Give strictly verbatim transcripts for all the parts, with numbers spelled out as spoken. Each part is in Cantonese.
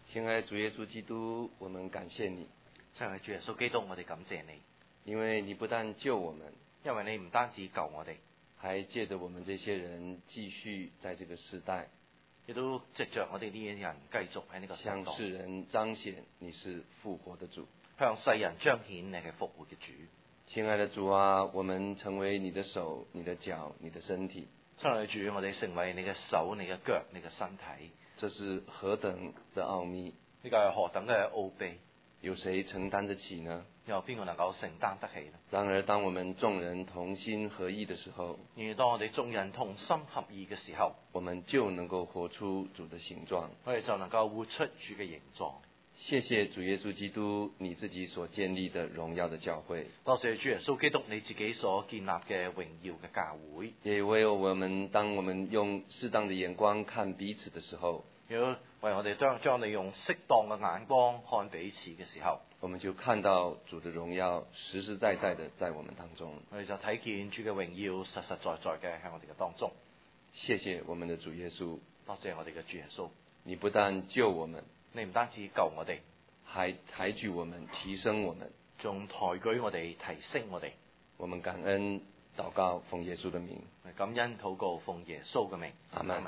親愛的主耶穌基督，我們感謝你， 親愛的主耶穌基督，我哋感謝你， 因為你不但救我們， 因為你唔單止救我哋， 還借着我們這些人繼續在這個時代， 亦都藉着我哋呢啲人繼續喺呢個世代向世人彰顯你是復活的主， 向世人彰顯你係復活嘅主。 親愛的主啊，我們成為你的手、你的腳、你的身體。 親愛的主，我哋成為你嘅手、你嘅腳、你嘅身體， 這是何等的奧秘！ 呢個係何等嘅奧秘！ 有誰承擔得起呢？ 有邊個能夠承擔得起呢？ 然而，當我們眾人同心合意的時候， 然而當我哋眾人同心合意嘅時候， 我們就能夠活出主的形狀。 我哋就能夠活出主嘅形狀。 謝謝主耶穌基督，你自己所建立的榮耀的教會。 多謝主耶穌基督你自己所建立嘅榮耀嘅教會。 也為我們，當我們用適當的眼光看彼此的時候， 如果為我哋將將你用適當嘅眼光看彼此嘅時候， 我們就看到主的榮耀實實在在的在我們當中。 我哋就睇見主嘅榮耀實實在在嘅喺我哋嘅當中。 謝謝我們的主耶穌， 多謝我哋嘅主耶穌， 你不但救我們， 你唔單止救我哋， 還抬舉我們，提升我們， 仲抬舉我哋，提升我哋。 我們感恩禱告，奉耶穌的名。 感恩禱告，奉耶穌嘅名。 阿們。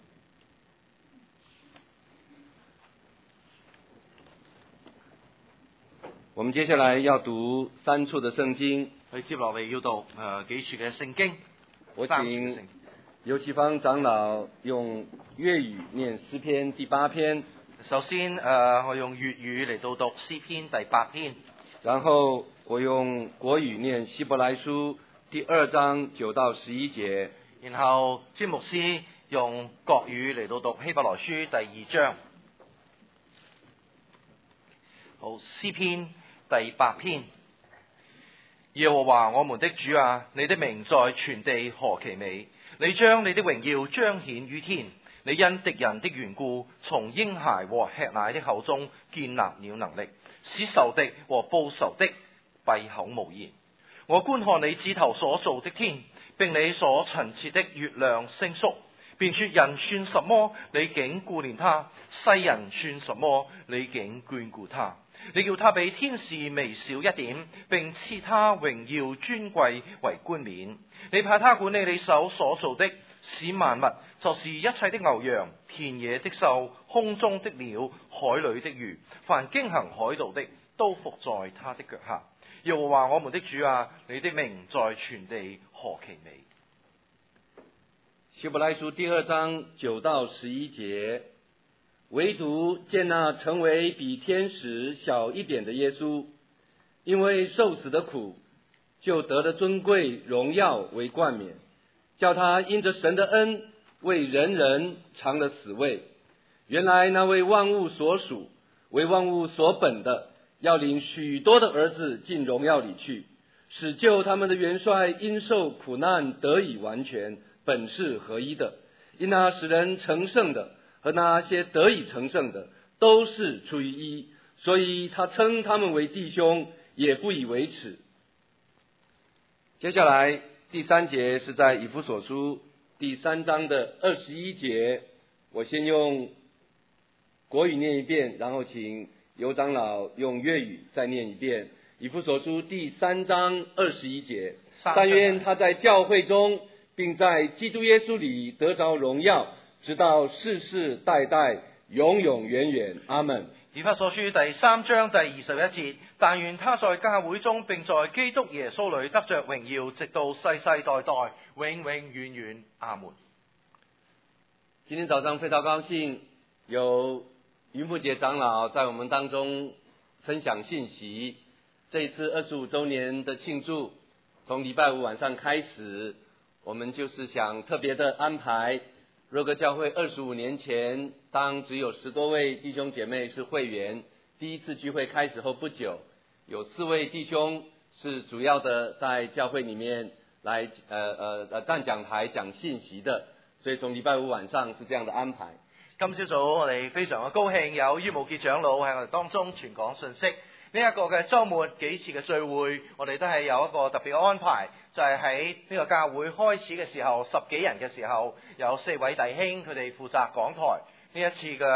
我們接下來要讀三處的聖經。 佢接落嚟要讀誒、呃、幾處嘅聖經。 我請游啟芳長老用粵語念詩篇第八篇。 首先誒、呃，我用粵語嚟到讀詩篇第八篇。 然後我用國語念希伯來書第二章九到十一節。 然後詹牧師用國語嚟到讀希伯來書第二章。好，詩篇第八篇。耶和華我們的主啊，你的名在全地何其美！你將你的榮耀彰顯於天。你因敵人的緣故，從嬰孩和吃奶的口中建立了能力，使仇敵和報仇的閉口無言。我觀看你指頭所造的天，並你所陳設的月亮星宿，便說人算什麼，你竟顧念他；世人算什麼，你竟眷顧他。你叫他比天使微小一點，並賜他榮耀尊貴為冠冕。你派他管理你手所造的，使萬物，就是一切的牛羊、田野的獸、空中的鳥、海裏的魚，凡經行海道的，都伏在他的腳下。耶和華我們的主啊，你的名在全地何其美！ 希伯來書第二章九到十一節，唯獨見那成為比天使小一點的耶穌，因為受死的苦，就得了尊貴榮耀為冠冕，叫他因着神的恩，為人人嘗了死味。原來那為萬物所屬，為萬物所本的，要領許多的兒子進榮耀裡去，使救他們的元帥因受苦難得以完全，本是合一的。因那使人成聖的和那些得以成聖的，都是出於一，所以他稱他們為弟兄，也不以為恥。接下來第三節是在以弗所書第三章的二十一節，我先用國語念一遍，然後請游長老用粵語再念一遍。以弗所書第三章二十一節，但願他在教會中，並在基督耶穌裡得着榮耀，直到世世代代永永遠遠。阿們。 以弗所書第三章第二十一節，但願他在教會中，並在基督耶穌裡得着榮耀，直到世世代代永永遠遠。阿們。 今天早上非常高興有雲富杰長老在我們當中分享信息。這一次二十五周年的慶祝，從禮拜五晚上開始，我們就是想特別的安排若歌教會二十五年前，當只有十多位弟兄姐妹是會員，第一次聚會開始後不久，有四位弟兄是主要的在教會裡面來呃呃呃站講台講信息的，所以從禮拜五晚上是這樣的安排。 今朝早我哋非常嘅高興有于慕傑長老喺我哋當中傳講信息。呢一個嘅週末幾次嘅聚會，我哋都係有一個特別嘅安排，就係喺呢個教會開始嘅時候，十幾人嘅時候，有四位弟兄佢哋負責講台。呢一次嘅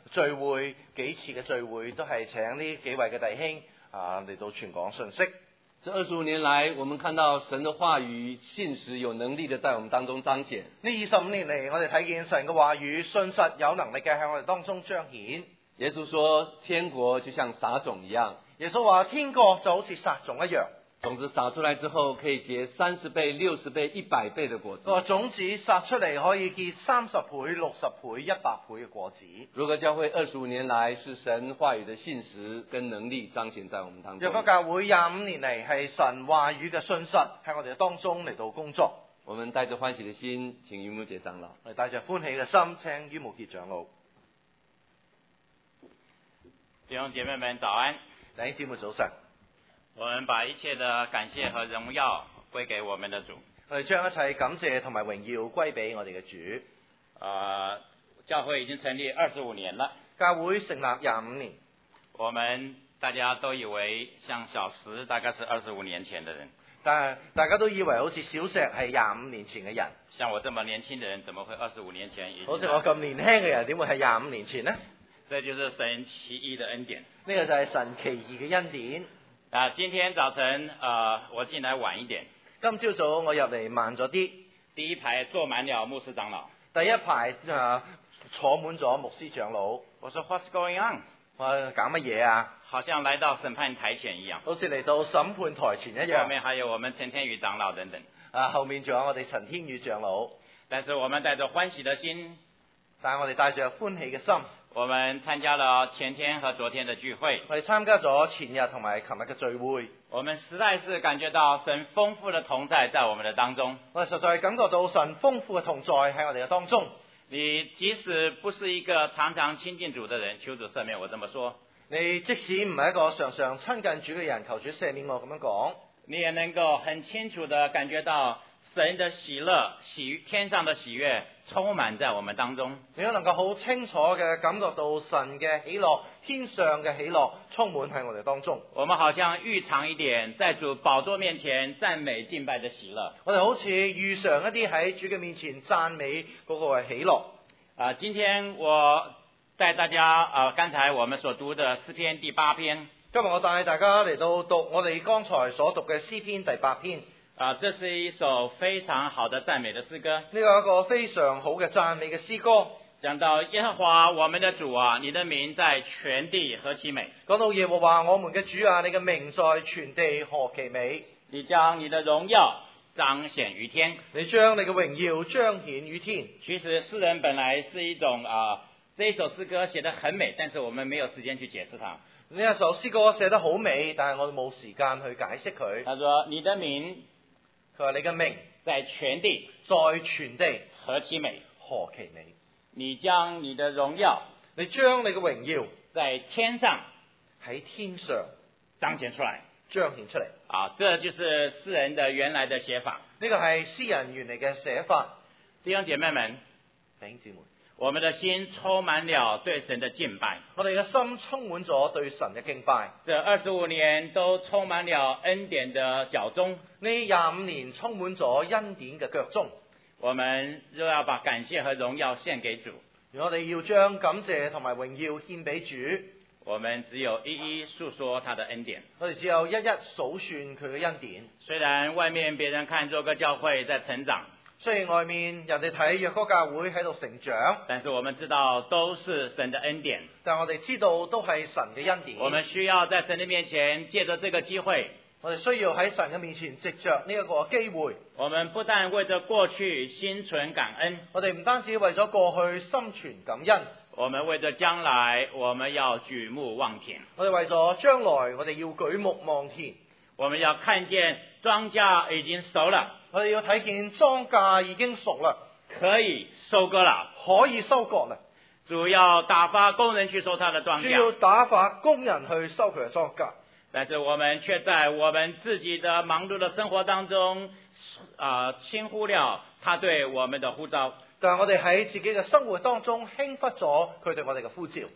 聚會幾次嘅聚會都係請呢幾位嘅弟兄啊嚟到傳講信息。 這二十五年來，我們看到神的話語信實有能力的在我們當中彰顯。 呢二十五年嚟，我哋睇見神嘅話語信實有能力嘅向我哋當中彰顯。 耶穌說，天國就像撒種一樣。 耶穌話天國就好似撒種一樣， 種子撒出來之後，可以結三十倍、六十倍、一百倍的果子。 個種子撒出嚟可以結三十倍、六十倍、一百倍嘅果子。 如果教會二十五年來是神話語的信實跟能力彰顯在我們當中。 若果教會廿五年嚟係神話語嘅信實喺我哋當中嚟到工作， 我們帶着歡喜的心，請於牧傑長老。 我哋帶着歡喜嘅心，請於牧傑長老。 弟兄姐妹們早安， 弟兄姊妹早晨。 我們把一切的感謝和榮耀歸給我們的主。 我哋將一切感謝同埋榮耀歸俾我哋嘅主。 呃，教會已經成立二十五年了。 教會成立廿五年。 我們大家都以為像小石大概是二十五年前的人， 但係大家都以為好似小石係廿五年前嘅人。 像我這麼年輕的人，怎麼會二十五年前已經？ 好似我咁年輕嘅人，點會係廿五年前呢？ 這就是神奇異的恩典。 呢個就係神奇異嘅恩典。 啊，今天早晨，呃，我進來晚一點。 今朝早我入嚟慢咗啲。 第一排坐滿了牧師長老。 第一排啊坐滿咗牧師長老。 我說 What's going on？ 我搞乜嘢啊？ 好像來到審判台前一樣。 好似嚟到審判台前一樣。 後面還有我們陳天宇長老等等。 啊，後面仲有我哋陳天宇長老。 但是我們帶着歡喜的心。 但係我哋帶着歡喜嘅心。 我們參加了前天和昨天的聚會。 我哋參加咗前日同埋琴日嘅聚會。 我們實在是感覺到神豐富的同在在我們的當中。 我哋實在感覺到神豐富嘅同在喺我哋嘅當中。 你即使不是一個常常親近主的人，求主赦免我這麼說。 你即使唔係一個常常親近主嘅人，求主赦免我咁樣講。 你也能夠很清楚地感覺到神的喜樂、喜天上的喜悅充滿在我們當中。 你都能夠好清楚嘅感覺到神嘅喜樂、天上嘅喜樂充滿喺我哋當中。 我們好像預嘗一點在主寶座面前讚美敬拜的喜樂。 我哋好似預嘗一啲喺主嘅面前讚美嗰個係喜樂。 啊，今天我帶大家啊，剛才我們所讀的詩篇第八篇。 今日我帶大家嚟到讀我哋剛才所讀嘅詩篇第八篇。 啊，這是一首非常好的讚美的詩歌。 呢個係一個非常好嘅讚美嘅詩歌。 講到耶和華我們的主啊，你的名在全地何其美。 講到耶和華我們嘅主啊，你嘅名在全地何其美。 你將你的榮耀彰顯於天。 你將你嘅榮耀彰顯於天。 其實詩人本來是一種啊，這一首詩歌寫得很美，但是我們沒有時間去解釋它。 呢一首詩歌寫得好美，但係我哋冇時間去解釋佢。 他說你的名， 佢話你嘅名在全地， 在全地何其美， 何其美。 你將你的榮耀， 你將你嘅榮耀在天上喺天上彰顯出來， 彰顯出嚟。 啊，這就是詩人的原來的寫法。 呢個係詩人原嚟嘅寫法。 弟兄姐妹們， 弟兄姊妹， 我們的心充滿了對神的敬拜。 我哋嘅心充滿咗對神嘅敬拜。 這二十五年都充滿了恩典的腳蹤。 呢廿五年充滿咗恩典嘅腳蹤。 我們若要把感謝和榮耀獻給主， 我哋要將感謝同埋榮耀獻俾主。 我們只有一一訴說他的恩典。 我哋只有一一數算佢嘅恩典。 雖然外面別人看作個教會在成長， 雖然外面人哋睇若哥教會喺度成長， 但是我們知道都是神的恩典。 但我哋知道都係神嘅恩典。 我們需要在神的面前借着這個機會， 我哋需要喺神嘅面前藉着呢一個機會。 我們不但為着過去心存感恩， 我哋唔單止為咗過去心存感恩， 我們為着將來我們要舉目望田。 我哋為咗將來我哋要舉目望田。 我們要看見莊稼已經熟了， 我哋要睇見莊稼已經熟啦， 可以收割了， 可以收割啦。 主要打發工人去收他的莊稼， 主要打發工人去收佢嘅莊稼。 但是我們卻在我們自己的忙碌的生活當中，啊、呃，輕忽了他對我們的呼召。 但係我哋喺自己嘅生活當中輕忽咗佢對我哋嘅呼召。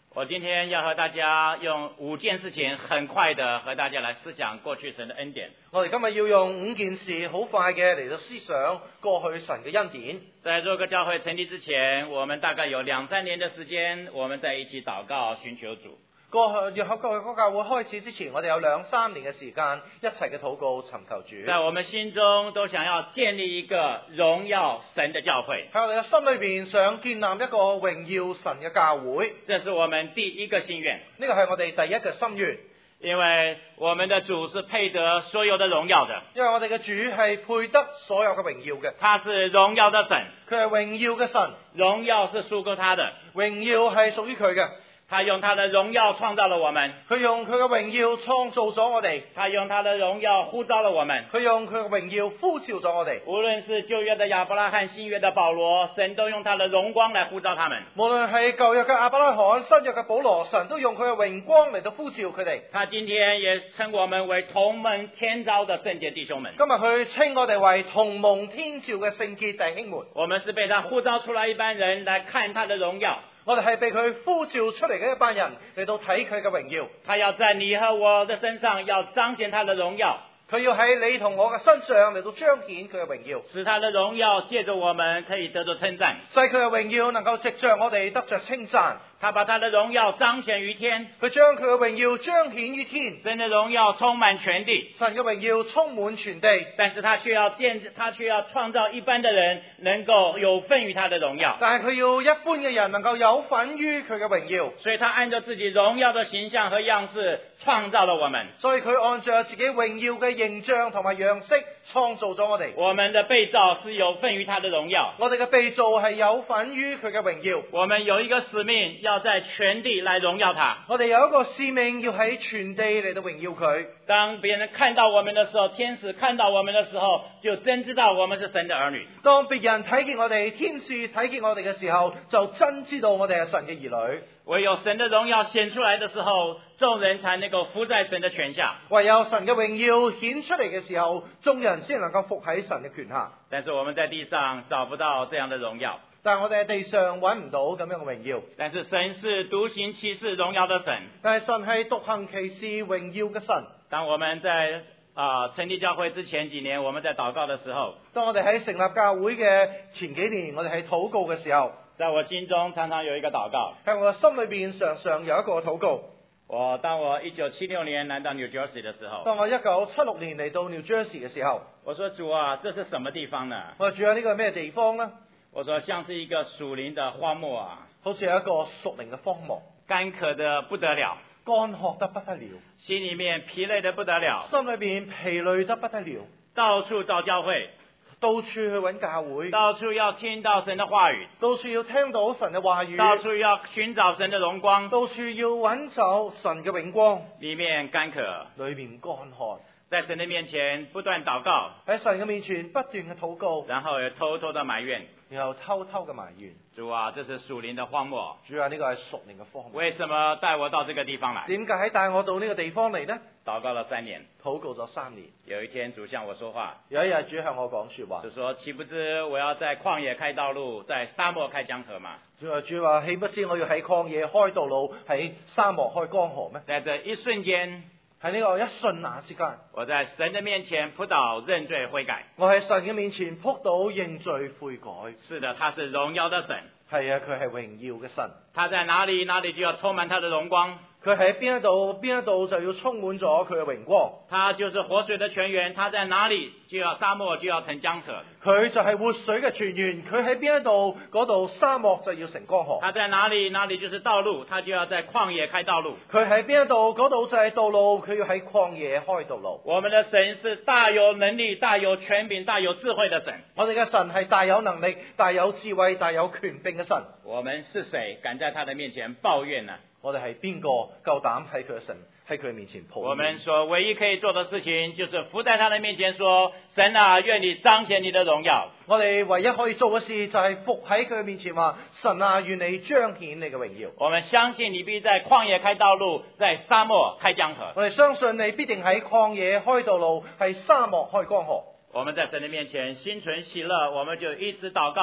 我今天要和大家用五件事情，很快的和大家来思想过去神的恩典。 我哋今日要用五件事好快嘅嚟到思想過去神嘅恩典。 在這個教會成立之前，我們大概有兩三年的時間，我們在一起禱告尋求主。 過去要喺過去嗰教會開始之前，我哋有兩三年嘅時間一齊嘅禱告尋求主。 在我們心中都想要建立一個榮耀神的教會。 喺我哋嘅心裏邊想建立一個榮耀神嘅教會， 這是我們第一個心願。 呢個係我哋第一個心願。 因為我們的主是配得所有的榮耀的。 因為我哋嘅主係配得所有嘅榮耀嘅。 他是榮耀的神。 佢係榮耀嘅神。 榮耀是屬於他的。 榮耀係屬於佢嘅。 他用他的榮耀創造了我們， 佢用佢嘅榮耀創造咗我哋。 他用他的榮耀呼召了我們， 佢用佢嘅榮耀呼召咗我哋。 無論是舊約的亞伯拉罕，新約的保羅，神都用他的榮光來呼召他們。 無論係舊約嘅亞伯拉罕，新約嘅保羅，神都用佢嘅榮光嚟到呼召佢哋。 他今天也稱我們為同蒙天召的聖潔弟兄們。 今日佢稱我哋為同蒙天召嘅聖潔弟兄們。 我們是被他呼召出來一班人來看他的榮耀。 我哋係被佢呼召出嚟嘅一班人嚟到睇佢嘅榮耀。 他要在你和我的身上要彰顯他的榮耀。 佢要喺你同我嘅身上嚟到彰顯佢嘅榮耀， 使他的榮耀借着我們可以得到稱讚， 使佢嘅榮耀能夠藉着我哋得着稱讚。 他把他的榮耀彰顯於天， 佢將佢嘅榮耀彰顯於天。 神的榮耀充滿全地， 神嘅榮耀充滿全地。 但是他卻要建，他卻要創造一般的人能夠有份於他的榮耀。 但係佢要一般嘅人能夠有份於佢嘅榮耀， 所以他按照自己榮耀的形象和樣式創造了我們。 所以佢按照自己榮耀嘅形象同埋樣式創造咗我哋。 我們的被造是有份於他的榮耀， 我哋嘅被造係有份於佢嘅榮耀。 我們有一個使命，要在全地來榮耀他。 我哋有一個使命，要喺全地嚟到榮耀佢。 當別人看到我們的時候，天使看到我們的時候，就真知道我們是神的兒女。 當別人睇見我哋，天使睇見我哋嘅時候，就真知道我哋係神嘅兒女。 唯有神的榮耀顯出來的時候，眾人才能夠服在神的權下。 唯有神嘅榮耀顯出嚟嘅時候，眾人先能夠服喺神嘅權下。 但是我們在地上找不到這樣的榮耀。 但係我哋喺地上揾唔到咁樣嘅榮耀。 但是神是獨行其事榮耀的神。 但係神係獨行其事榮耀嘅神。 當我們在啊、呃、成立教會之前幾年，我們在禱告的時候， 當我哋喺成立教會嘅前幾年，我哋喺禱告嘅時候， 在我心中常常有一個禱告， 喺我心裏邊常常有一個禱告。 我當我一九七六年來到 New Jersey 的時候， 當我一九七六年嚟到 New Jersey 嘅時候， 我說主啊，這是什麼地方呢？ 我住喺呢個咩地方呢？ 我說像是一個屬靈的荒漠啊， 好似有一個屬靈嘅荒漠， 乾渴得不得了， 乾渴得不得了， 心裏面疲累得不得了， 心裏邊疲累得不得了， 到處找教會， 到處去揾教會， 到處要聽到神的話語， 到處要聽到神嘅話語， 到處要尋找神的榮光， 到處要揾找神嘅榮光， 裏面乾渴， 裏面乾渴， 在神的面前不斷禱告， 喺神嘅面前不斷嘅禱告， 然後也偷偷的埋怨， 然後偷偷嘅埋怨。 主啊，這是屬靈的荒漠， 主啊，呢個係屬靈嘅荒漠， 為什麼帶我到這個地方來？ 點解帶我到呢個地方嚟呢？ 禱告了三年， 禱告咗三年。 有一天主向我說話， 有一日主向我講說話， 就說豈不知我要在曠野開道路，在沙漠開江河嗎？ 主話主話，豈不知我要喺曠野開道路，喺沙漠開江河咩？ 在這一瞬間， 喺呢個一瞬那之間， 我在神的面前撲倒認罪悔改。 我喺神嘅面前撲倒認罪悔改。 是的，他是榮耀的神。 係啊，佢係榮耀嘅神。 他在哪裡，哪裡就要充滿他的榮光。 佢喺邊一度，邊一度就要充滿咗佢嘅榮光。 他就是活水的泉源，他在哪裡就要沙漠就要成江河。 佢就係活水嘅泉源，佢喺邊一度，嗰度沙漠就要成江河。 他在哪裡，哪裡就是道路，他就要在曠野開道路。 佢喺邊一度，嗰度就係道路，佢要喺曠野開道路。 我們的神是大有能力、大有權柄、大有智慧的神。 我哋嘅神係大有能力、大有智慧、大有權柄嘅神。 我們是誰敢在他的面前抱怨呢？ 我哋係邊個夠膽喺佢嘅神喺佢面前抱怨？ 我們所唯一可以做的事情，就是伏在他的面前說：神啊，願你彰顯你的榮耀。 我哋唯一可以做嘅事，就係伏喺佢嘅面前話：神啊，願你彰顯你嘅榮耀。 我們相信你必在曠野開道路，在沙漠開江河。 我哋相信你必定喺曠野開道路，喺沙漠開江河。 我們在神的面前心存喜樂，我們就一直禱告。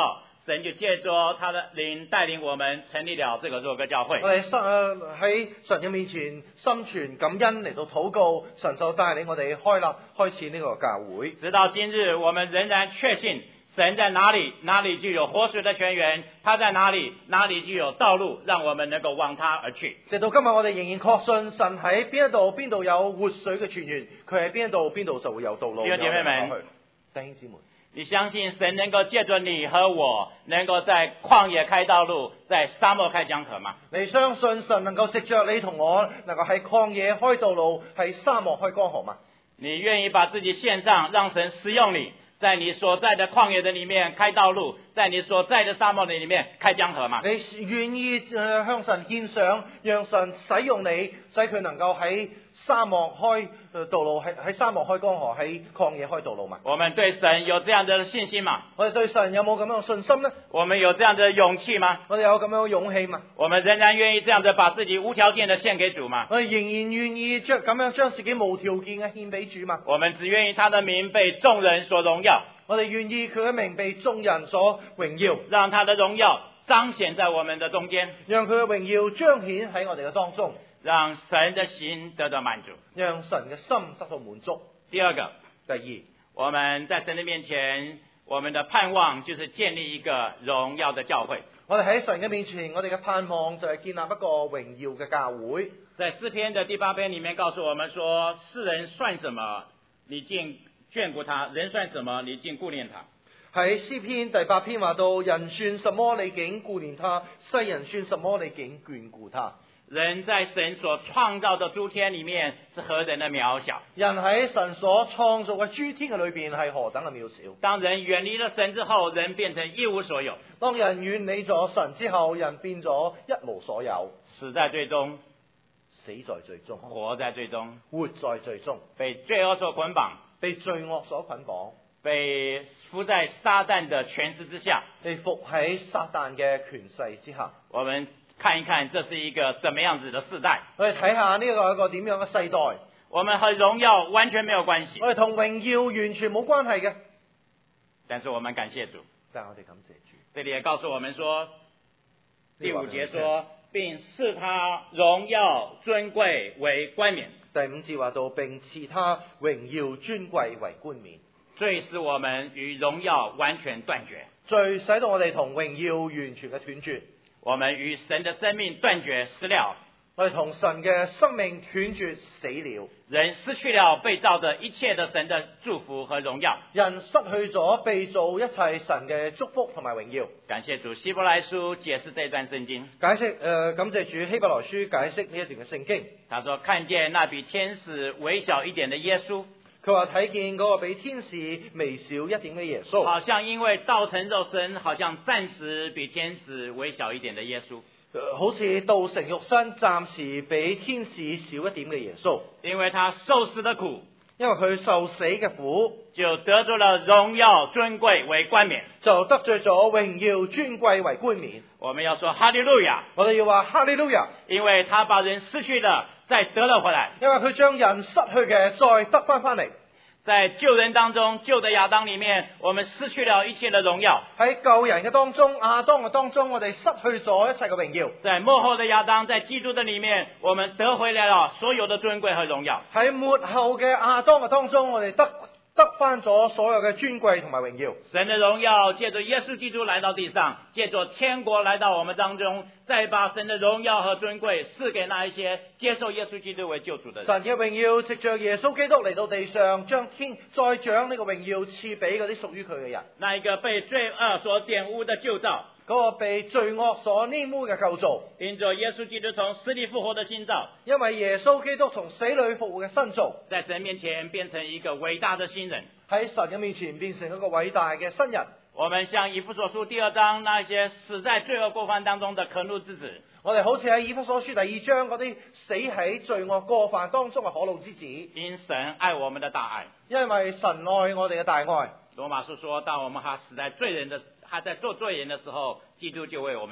神就借着他的靈帶領我們成立了這個若歌教會。 我哋喺神嘅面前心存感恩嚟到禱告，神就帶領我哋開立開始呢個教會。 直到今日，我們仍然確信神在哪裡，哪裡就有活水的泉源；他在哪裡，哪裡就有道路，讓我們能夠往他而去。 直到今日，我哋仍然確信神喺邊一度，邊度有活水嘅泉源，佢喺邊一度，邊度就會有道路。 弟兄姐妹們， 弟兄姊妹， 你相信神能夠借着你和我，能夠在曠野開道路，在沙漠開江河嗎？ 你相信神能夠藉着你同我，能夠喺曠野開道路，喺沙漠開江河嗎？ 你願意把自己獻上，讓神使用你，在你所在的曠野的裡面開道路，在你所在的沙漠的裡面開江河嗎？ 你願意誒向神獻上，讓神使用你，使佢能夠喺沙漠開道路，喺喺沙漠開江河，喺曠野開道路嘛？ 我們對神有這樣的信心嗎？ 我哋對神有冇咁樣嘅信心呢？ 我們有這樣的勇氣嗎？ 我哋有咁樣嘅勇氣嘛？ 我們仍然願意這樣的把自己無條件的獻給主嗎？ 我哋仍然願意將咁樣將自己無條件嘅獻俾主嘛？ 我們只願意他的名被眾人所榮耀。 我哋願意佢嘅名被眾人所榮耀， 讓他的榮耀彰顯在我們的中間， 讓佢嘅榮耀彰顯喺我哋嘅當中， 讓神的心得到滿足， 讓神嘅心得到滿足。 第二個， 第二， 我們在神的面前，我們的盼望就是建立一個榮耀的教會。 我哋喺神嘅面前，我哋嘅盼望就係建立一個榮耀嘅教會。 在詩篇的第八篇裡面告訴我們說，世人算什麼，你竟眷顧他；人算什麼，你竟顧念他。 喺詩篇第八篇話到，人算什麼，你竟顧念他；世人算什麼，你竟眷顧他。 人在神所創造的諸天裡面是何等的渺小， 人喺神所創造嘅諸天嘅裏邊係何等嘅渺小。 當人遠離了神之後，人變成一無所有。 當人遠離咗神之後，人變咗一無所有， 死在最終， 死在最終， 活在最終， 活在最終， 被罪惡所捆綁， 被罪惡所捆綁， 被伏在撒旦的權勢之下， 被伏喺撒旦嘅權勢之下。 我們看一看，這是一個怎麼樣子的世代。 我哋睇下呢個係一個點樣嘅世代。 我們和榮耀完全沒有關係， 我哋同榮耀完全冇關係嘅。 但是我們感謝主。 但係我哋感謝主。 這裡也告訴我們說，第五節說，並賜他榮耀尊貴為冠冕。 第五節話到，並賜他榮耀尊貴為冠冕。 罪使我們與榮耀完全斷絕， 罪使到我哋同榮耀完全嘅斷絕。 我們與神的生命斷絕死了， 我哋同神嘅生命斷絕死了。 人失去了被造的一切的神的祝福和榮耀， 人失去咗被造一切神嘅祝福同埋榮耀。 感謝主，希伯來書解釋這段聖經。 解釋誒、呃，感謝主，希伯來書解釋呢一段嘅聖經。 他說看見那比天使微小一點的耶穌， 佢話睇見嗰個比天使微小一點嘅耶穌， 好像因為道成肉身，好像暫時比天使微小一點的耶穌。 好似道成肉身，暫時比天使少一點嘅耶穌， 因為他受死的苦， 因為佢受死嘅苦， 就得咗了榮耀尊貴為冠冕， 就得罪咗榮耀尊貴為冠冕。 我們要說哈利路亞， 我哋要話哈利路亞， 因為他把人失去的再得了回來， 因為佢將人失去嘅再得翻翻嚟。 在舊人當中，舊的亞當裡面，我們失去了一切的榮耀。 喺舊人嘅當中，亞當嘅當中，我哋失去咗一切嘅榮耀。 在末後的亞當，在基督的裡面，我們得回來了所有的尊貴和榮耀。 喺末後嘅亞當嘅當中，我哋得得翻咗所有嘅尊貴同埋榮耀。 神的榮耀借着耶穌基督來到地上，借着天國來到我們當中，再把神的榮耀和尊貴賜給那一些接受耶穌基督為救主的人。 神嘅榮耀藉着耶穌基督嚟到地上，將天再將呢個榮耀賜俾嗰啲屬於佢嘅人。 那一個被罪惡所玷污的舊造， 嗰個被罪惡所玷污嘅舊造， 因着耶穌基督從死裡復活的新造， 因為耶穌基督從死裡復活嘅新造， 在神面前變成一個偉大的新人。 喺神嘅面前變成一個偉大嘅新人。 我們像以弗所書第二章那些死在罪惡過犯當中的可怒之子， 我哋好似喺以弗所書第二章嗰啲死喺罪惡過犯當中嘅可怒之子， 因神愛我們的大愛， 因為神愛我哋嘅大愛。 羅馬書說，當我們還死在罪人的還在做罪人的時候，基督就為我們死。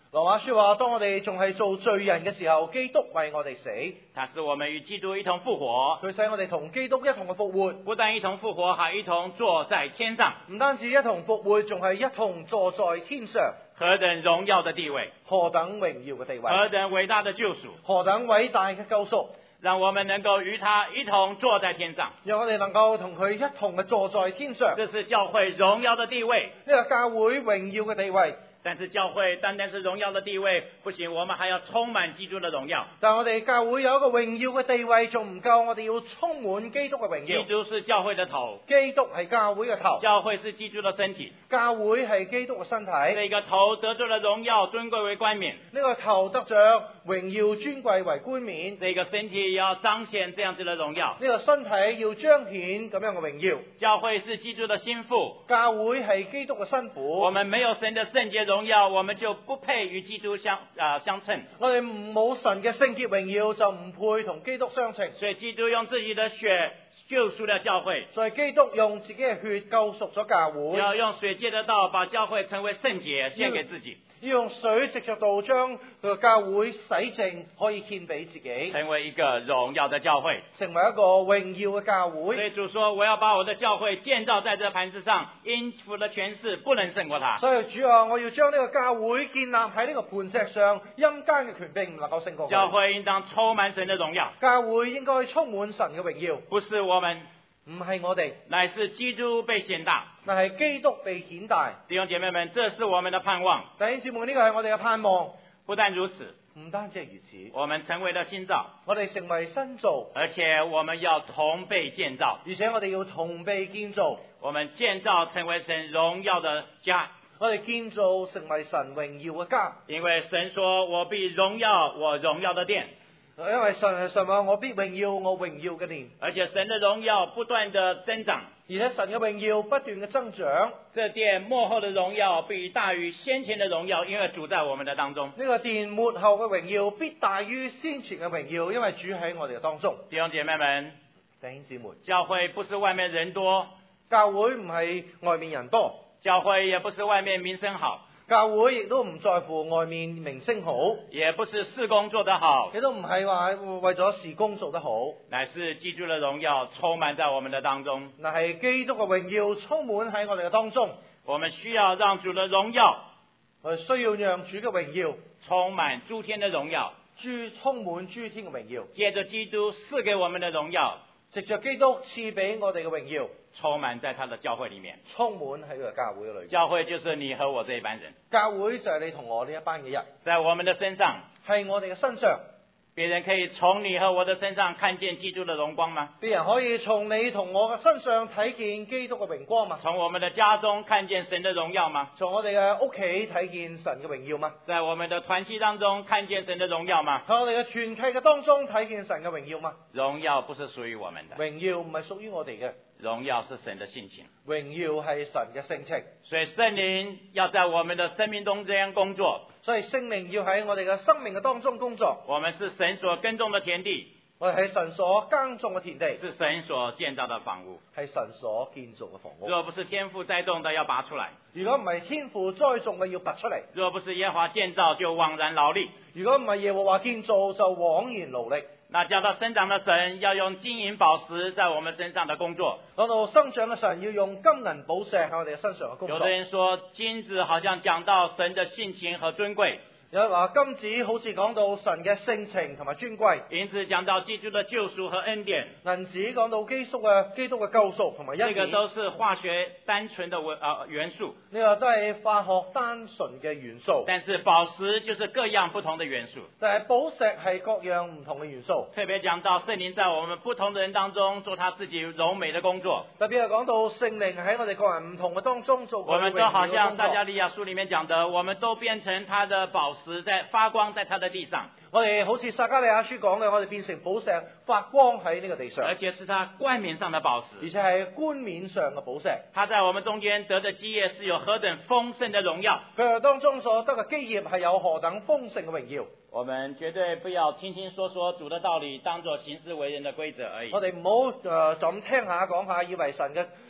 羅馬書話：當我哋仲係做罪人嘅時候，基督為我哋死， 他使我們與基督一同復活， 佢使我哋同基督一同嘅復活， 不但一同復活，還一同坐在天上。 唔單止一同復活，仲係一同坐在天上。 何等榮耀的地位， 何等榮耀嘅地位， 何等偉大的救贖， 何等偉大嘅救贖， 讓我們能夠與他一同坐在天上， 讓我哋能夠同佢一同嘅坐在天上。 這是教會榮耀的地位， 呢個教會榮耀嘅地位。 但是教會單單是榮耀的地位不行，我們還要充滿基督的榮耀。 但我哋教會有一個榮耀嘅地位仲唔夠，我哋要充滿基督嘅榮耀。 基督是教會的頭， 基督係教會嘅頭， 教會是基督的身體， 教會係基督嘅身體。 這個頭得着了榮耀尊貴為冠冕， 呢個頭得着榮耀尊貴為冠冕。 這個身體要彰顯這樣子的榮耀。 呢個身體要彰顯咁樣嘅榮耀。 教會是基督的心腹， 教會係基督嘅新婦。 我們沒有神的聖潔榮耀，我們就不配與基督相啊、呃、相稱。 我哋冇神嘅聖潔榮耀，就唔配同基督相稱。 所以基督用自己的血救贖了教會， 所以基督用自己嘅血救贖咗教會。 要用水藉的道把教會成為聖潔，獻給自己。 要用水藉着道將個教會洗淨，可以獻俾自己， 成為一個榮耀的教會， 成為一個榮耀嘅教會。 所以主說：我要把我的教會建造在這磐石上，陰府的權勢不能勝過他。 所以主啊，我要將呢個教會建立喺呢個磐石上，陰間嘅權柄唔能夠勝過佢。 教會應當充滿神的榮耀， 教會應該充滿神嘅榮耀， 不是我們， 唔係我哋， 乃是基督被顯大， 但係基督被顯大。 弟兄姐妹們，這是我們的盼望。 弟兄姊妹，呢個係我哋嘅盼望。 不但如此， 唔單止係如此， 我們成為了新造， 我哋成為新造， 而且我們要同被建造， 而且我哋要同被建造。 我們建造成為神榮耀的家， 我哋建造成為神榮耀嘅家。 因為神說：我必榮耀我榮耀的殿。 因為神神話我必榮耀我榮耀嘅殿， 而且神的榮耀不斷的增長， 而且神嘅榮耀不斷嘅增長。 這殿末後的榮耀必大於先前的榮耀，因為主在我們的當中。 呢個殿末後嘅榮耀必大於先前嘅榮耀，因為主喺我哋嘅當中。 弟兄姐妹們， 弟兄姊妹， 教會不是外面人多， 教會唔係外面人多， 教會也不是外面名聲好， 教會亦都唔在乎外面名聲好， 也不是事工做得好， 亦都唔係話為咗事工做得好， 乃是基督的榮耀充滿在我們的當中。 嗱係基督嘅榮耀充滿喺我哋嘅當中。 我們需要讓主的榮耀， 我哋需要讓主嘅榮耀充滿諸天的榮耀， 主充滿諸天嘅榮耀， 借着基督賜給我們的榮耀， 藉着基督賜俾我哋嘅榮耀， 充滿在他的教會裏面。 充滿喺個教會嘅裏面。 教會就是你和我這一班人， 教會就係你同我呢一班嘅人， 在我們的身上， 係我哋嘅身上。 別人可以從你和我的身上看見基督的榮光嗎？ 別人可以從你同我嘅身上睇見基督嘅榮光嗎？ 從我們的家中看見神的榮耀嗎？ 從我哋嘅屋企睇見神嘅榮耀嗎？ 在我們的團契當中看見神的榮耀嗎？ 喺我哋嘅團契嘅當中睇見神嘅榮耀嗎？ 榮耀不是屬於我們的， 榮耀唔係屬於我哋嘅， 榮耀是神的性情。 榮耀係神嘅性情。 所以聖靈要在我們的生命中這樣工作。 所以聖靈要喺我哋嘅生命嘅當中工作。 我們是神所耕種的田地， 我哋係神所耕種嘅田地， 是神所建造的房屋。 係神所建造嘅房屋。 若不是天父栽種的，要拔出來； 如果唔係天父栽種嘅，要拔出嚟； 若不是耶和華建造，就枉然勞力。 如果唔係耶和華建造，就枉然勞力。 那叫他生長的神要用金銀寶石在我們身上的工作。 講到生長嘅神要用金銀寶石喺我哋嘅身上嘅工作。 有的人說金子好像講到神的性情和尊貴， 有人話金子好似講到神嘅性情同埋尊貴， 銀子講到基督的救贖和恩典， 銀子講到基督嘅基督嘅救贖同埋恩典。 這個都是化學單純的文啊、呃、元素。 呢個都係化學單純嘅元素。 但是寶石就是各樣不同的元素。 但係寶石係各樣唔同嘅元素。 特別講到聖靈在我們不同的人當中做他自己柔美的工作。 特別係講到聖靈喺我哋個人唔同嘅當中做。 我們都好像撒迦利亞書裏面講的，我們都變成他的寶石，在發光在他的地上。 我哋好似撒迦利亞書講嘅，我哋變成寶石發光喺呢個地上， 而且是他冠冕上的寶石， 而且係冠冕上嘅寶石。 他在我們中間得的基業是有何等豐盛的榮耀， 佢哋當中所得嘅基業係有何等豐盛嘅榮耀。 我們絕對不要聽聽說說主的道理當作行事為人的規則而已。 我哋唔好誒就咁聽下講下，以為神嘅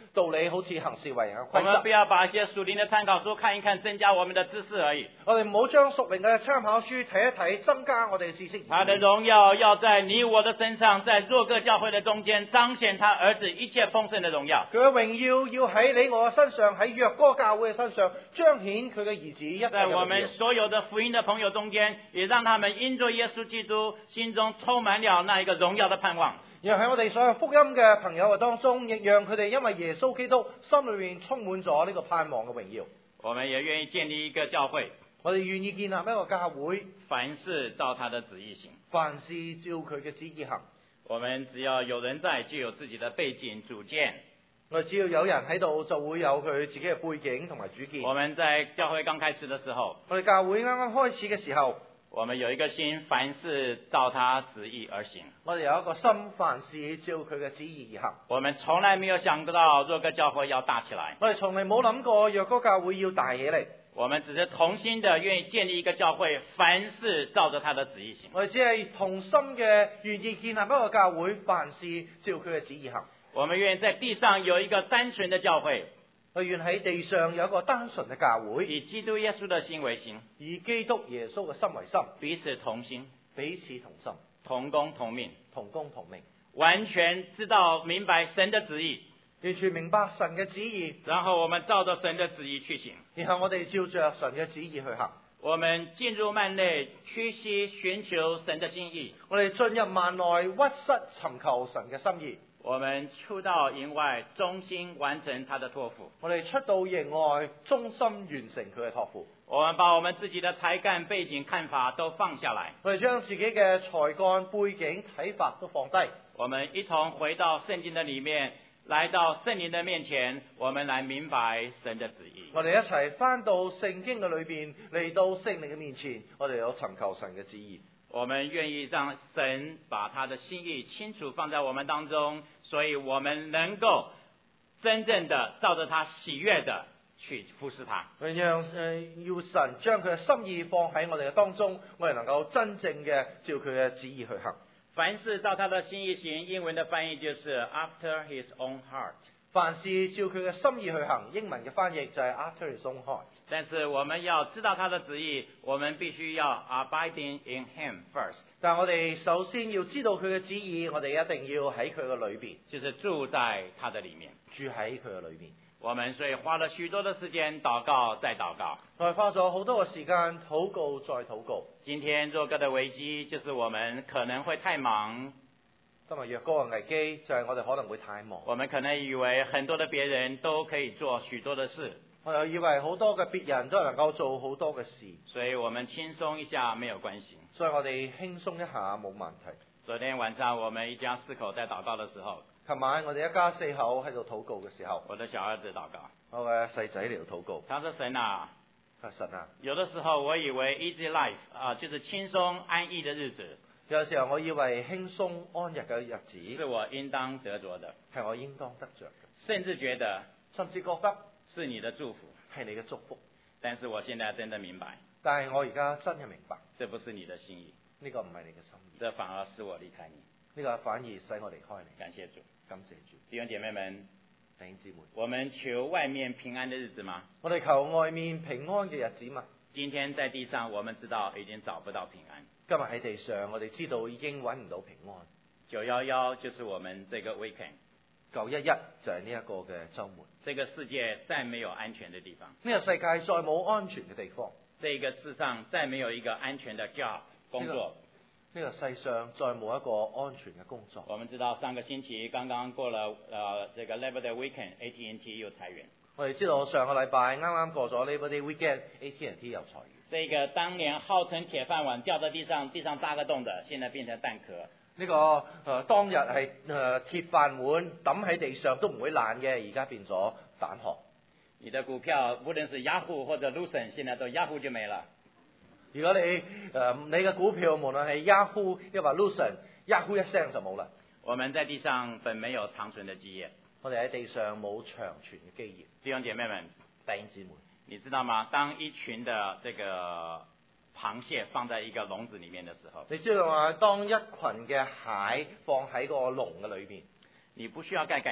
道理，好似行事為人嘅規則。 我們不要把一些屬靈的參考書看一看，增加我們的知識而已。 我哋唔好將屬靈嘅參考書睇一睇，增加我哋嘅知識。 他的榮耀要在你我的身上，在弱各教會的中間彰顯他兒子一切豐盛的榮耀。 佢嘅榮耀要喺你我嘅身上，喺若哥教會嘅身上彰顯佢嘅兒子一切嘅榮耀。 在我們所有的福音的朋友中間，也讓他們因着耶穌基督，心中充滿了那一個榮耀的盼望。 然後喺我哋所有福音嘅朋友嘅當中，亦讓佢哋因為耶穌基督心裏面充滿咗呢個盼望嘅榮耀。 我們也願意建立一個教會， 我哋願意建立一個教會， 凡事照他的旨意行， 凡事照佢嘅旨意行。 我們只要有人在，就有自己的背景主見。 我哋只要有人喺度，就會有佢自己嘅背景同埋主見。 我們在教會剛開始的時候， 我哋教會啱啱開始嘅時候， 我們有一個心，凡事照他旨意而行。 我哋有一個心，凡事照佢嘅旨意而行。 我們從來沒有想到若個教會要大起來， 我哋從嚟冇諗過若哥教會要大起嚟。 我們只是同心的願意建立一個教會，凡事照着他的旨意行。 我哋只係同心嘅願意建立一個教會，凡事照佢嘅旨意行。 我們願意在地上有一個單純的教會， 我願喺地上有一個單純嘅教會， 以基督耶穌的心為心， 以基督耶穌嘅心為心， 彼此同心， 彼此同心， 同工同命， 同工同命， 完全知道明白神的旨意， 完全明白神嘅旨意， 然後我們照着神的旨意去行。 然後我哋照着神嘅旨意去行。 我們進入幔內，屈膝尋求神的心意。 我哋進入幔內，屈膝尋求神嘅心意。 我們出到營外，忠心完成他的託付。 我哋出到營外，忠心完成佢嘅託付。 我們把我們自己的才幹、背景、看法都放下來。 我哋將自己嘅才幹、背景、睇法都放低。 我們一同回到聖經的裡面，來到聖靈的面前，我們來明白神的旨意。 我哋一齊翻到聖經嘅裏邊，嚟到聖靈嘅面前，我哋有尋求神嘅旨意。 我們願意讓神把他的心意清楚放在我們當中，所以我們能夠真正的照着他喜悅的去服侍他。 讓誒、呃、要神將佢嘅心意放喺我哋嘅當中，我哋能夠真正嘅照佢嘅旨意去行。 凡事照他的心意行，英文的翻譯就是 after his own heart。 凡事照佢嘅心意去行，英文嘅翻譯就係 after his own heart。 但是我們要知道他的旨意，我們必須要 abiding in him first。 但我哋首先要知道佢嘅旨意，我哋一定要喺佢嘅裏邊， 就是住在他的裡面， 住喺佢嘅裏邊。 我們所以花了許多的時間禱告再禱告。 我哋花咗好多嘅時間禱告再禱告。 今天若哥的危機就是我們可能會太忙。 今日若哥嘅危機就係我哋可能會太忙。 我們可能以為很多的別人都可以做許多的事， 我又以為好多嘅別人都係能夠做好多嘅事， 所以我們輕鬆一下沒有關係。 所以我哋輕鬆一下冇問題。 昨天晚上我們一家四口在禱告的時候， 琴晚我哋一家四口喺度禱告嘅時候， 我的小兒子禱告， 我嘅細仔嚟到禱告。 他說：神啊， 阿神啊， 有的時候我以為 easy life 啊，就是輕鬆安逸的日子， 有時候我以為輕鬆安逸嘅日子是我應當得着的， 係我應當得着嘅， 甚至覺得甚至覺得是你的祝福， 係你嘅祝福。 但是我現在真的明白， 但係我而家真係明白， 這不是你的心意， 呢個唔係你嘅心意， 這反而使我離開你。 呢個反而使我離開你。 感謝主， 感謝主。 弟兄姐妹們， 弟兄姊妹， 我們求外面平安的日子嗎？ 我哋求外面平安嘅日子嘛。 今天在地上，我們知道已經找不到平安。 今日喺地上，我哋知道已經揾唔到平安。 九一一就是我們這個 weekend， 九一一就係呢一個嘅週末。 這個世界再沒有安全的地方， 呢個世界再冇安全嘅地方。 這個世上再沒有一個安全的 job 工作。 呢個世上再冇一個安全嘅工作。 我們知道上個星期剛剛過了，呃，這個 Labor Day weekend，A T and T 又裁員。 我哋知道上個禮拜啱啱過咗 Labor Day weekend，A T and T 又裁員。 這個當年號稱鐵飯碗掉在地上，地上炸個洞的，現在變成蛋殼。 呢、這個誒、呃、當日係誒、呃、鐵飯碗抌喺地上都唔會爛嘅，而家變咗蛋殼。 你的股票無論是 Yahoo 或者 Lucent，現在都 Yahoo 就沒了。 如果你誒、呃、你嘅股票無論係 Yahoo 抑或 Lucent，Yahoo 一聲就冇啦。 我們在地上本沒有長存的基業， 我哋喺地上冇長存嘅基業。 弟兄姐妹們， 弟兄姊妹， 你知道嗎？當一群的這個螃蟹放在一個籠子裡面的時候， 你知道嘛？當一群嘅蟹放喺個籠嘅裏邊， 你不需要蓋蓋子，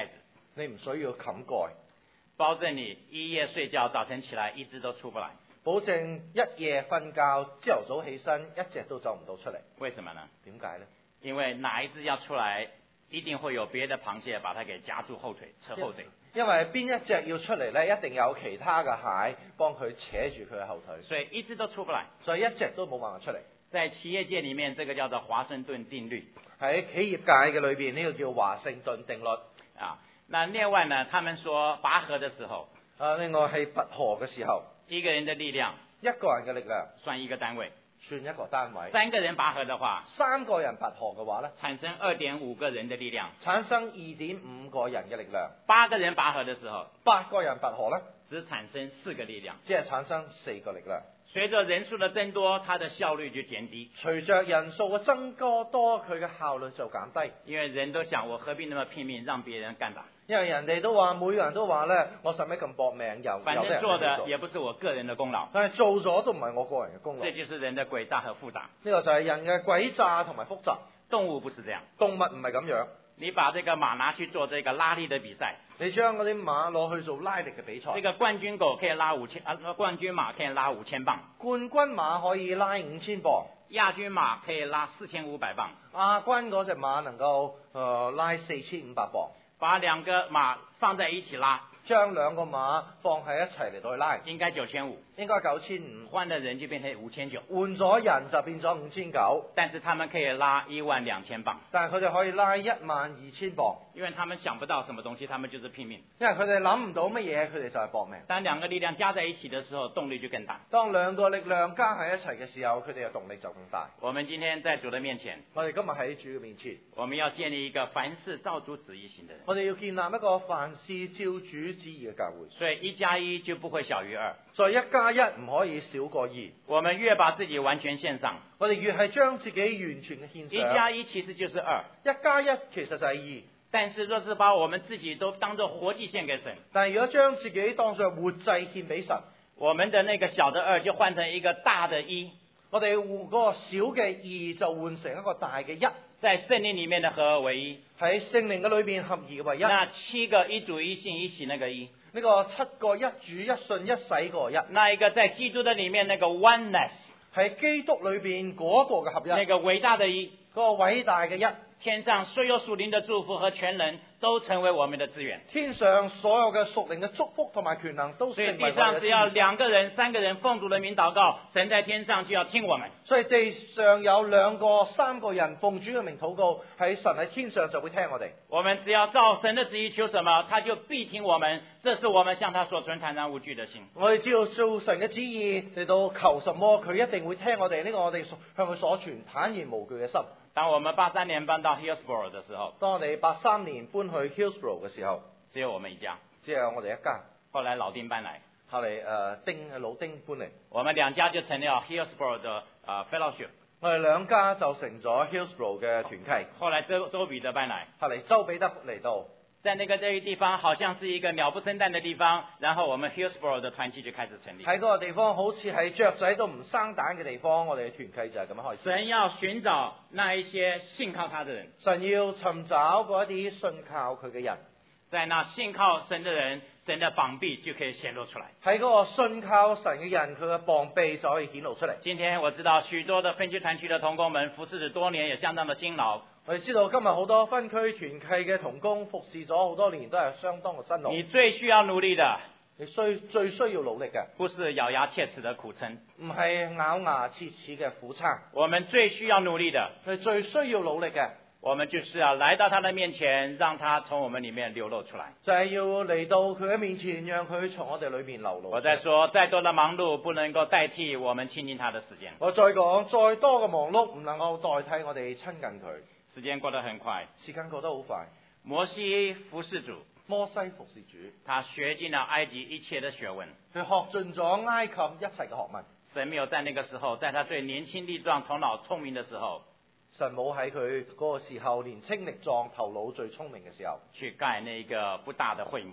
你唔需要冚蓋， 保證你一夜睡覺，早晨起來一隻都出不來。 保證一夜瞓覺，朝頭早起身一隻都走唔到出嚟。 為什麼呢？ 點解呢？ 因為哪一隻要出來，一定會有別的螃蟹把它給夾住後腿，扯後腿。 因為邊一隻要出嚟呢，一定有其他嘅蟹幫佢扯住佢嘅後腿， 所以一隻都出不來。 所以一隻都冇辦法出嚟。 在企業界裡面，這個叫做華盛頓定律。 喺企業界嘅裏邊，呢、這個叫華盛頓定律。 啊，那另外呢，他們說拔河的時候， 啊，另外係拔河嘅時候， 一個人的力量一個人嘅力量算一個單位， 算一個單位。 三個人拔河的話， 三個人拔河嘅話呢， 產生二點五個人的力量， 產生二點五個人嘅力量。 八個人拔河的時候， 八個人拔河呢， 只產生四個力量， 只係產生四個力量。 隨着人數的增多，它的效率就減低。 隨着人數嘅增加多，佢嘅效率就減低。 因為人都想，我何必那麼拼命讓別人幹吧？ 因為人哋都話，每個人都話咧，我使咩咁搏命？有反正做的也不是我個人的功勞。 但係做咗都唔係我個人嘅功勞。 這就是人的詭詐和複雜。 呢個就係人嘅詭詐同埋複雜。 動物不是這樣。 動物唔係咁樣。 你把這個馬拿去做這個拉力的比賽， 你將嗰啲馬攞去做拉力嘅比賽。 這個冠軍狗可以拉五千，啊，冠軍馬可以拉五千磅。 冠軍馬可以拉五千磅。 亞軍馬可以拉四千五百磅。 亞軍嗰隻馬能夠誒、呃、拉四千五百磅。 把兩個馬放在一起拉， 將兩個馬放喺一齊嚟到去拉， 應該九千五， 應該九千五， 換的人就變成五千九， 換咗人就變咗五千九， 但是他們可以拉一萬兩千磅， 但係佢哋可以拉一萬二千磅， 因為他們想不到什麼東西，他們就是拼命， 因為佢哋諗唔到乜嘢，佢哋就係搏命。 當兩個力量加在一起的時候，動力就更大。 當兩個力量加喺一齊嘅時候，佢哋嘅動力就更大。 我們今天在主的面前， 我哋今日喺主嘅面前， 我們要建立一個凡事照主旨意行的人。 我哋要建立一個凡事照主旨意嘅教會。 所以一加一就不會小於二。 所以一加一唔可以少過二。 我們越把自己完全獻上， 我哋越係將自己完全嘅獻上。 一加一其實就是二。 一加一其實就係二。 但是若是把我們自己都當作活祭獻給神， 但係如果將自己當作活祭獻俾神， 我們的那個小的二就換成一個大的一。 我哋換嗰個小嘅二就換成一個大嘅一。 在聖靈裡面的合而為一， 喺聖靈嘅裏邊合而為一。 那七個一主一信一洗那個一， 呢個七個一主一信一洗個一， 那一個在基督的裡面那個 oneness， 喺基督裏邊嗰個嘅合一， 那個偉大的一， 嗰個偉大嘅一， 天上所有屬靈的祝福和全能都成為我們的資源。 天上所有嘅屬靈嘅祝福同埋權能都成為我哋嘅資源。 所以地上只要兩個人、三個人奉主的名禱告，神在天上就要聽我們。 所以地上有兩個、三個人奉主嘅名禱告，喺神喺天上就會聽我哋。 我們只要照神的旨意求什麼，他就必聽我們。這是我們向他所存坦然無懼的心。 我哋只要做神嘅旨意嚟到求什麼，佢一定會聽我哋。呢、這個我哋向佢所存坦然無懼嘅心。 當我們八三年搬到 Hillsborough 的時候， 當我哋八三年搬去 Hillsborough 嘅時候， 只有我們一家， 只有我哋一家。 後來老丁搬來， 後嚟誒丁老丁搬嚟， 我們兩家就成了 Hillsborough 的啊 fellowship。 我哋兩家就成咗 Hillsborough 嘅團契。 後來周周彼得搬來， 後嚟周彼得嚟到， 在那個這個地方好像是一個鳥不生蛋的地方，然後我們 Hillsborough 的團契就開始成立。 喺嗰個地方好似係雀仔都唔生蛋嘅地方，我哋嘅團契就係咁樣開始。 神要尋找那一些信靠他的人， 神要尋找嗰一啲信靠佢嘅人， 在那信靠神的人，神的膀臂就可以顯露出來。 喺嗰個信靠神嘅人，佢嘅膀臂就可以顯露出嚟。 今天我知道許多的分區團契的同工們服侍了多年，也相當的辛勞。 我哋知道今日好多分區團契嘅同工服侍咗好多年，都係相當嘅辛勞。 你最需要努力的， 你需最需要努力嘅， 不是咬牙切齒的苦撐， 唔係咬牙切齒嘅苦撐。 我們最需要努力的， 佢最需要努力嘅， 我們就是要來到他的面前，讓他從我們裡面流露出來。 就係要嚟到佢嘅面前，讓佢從我哋裏面流露。 我再說，再多的忙碌不能夠代替我們親近他的時間。 我再講，再多嘅忙碌唔能夠代替我哋親近佢。 時間過得很快， 時間過得好快。 摩西服侍主， 摩西服侍主， 他學盡了埃及一切的學問， 佢學盡咗埃及一切嘅學問。 神沒有在那個時候，在他最年輕力壯、頭腦聰明的時候， 神冇喺佢嗰個時候年輕力壯、頭腦最聰明嘅時候， 去蓋那個不大的會幕，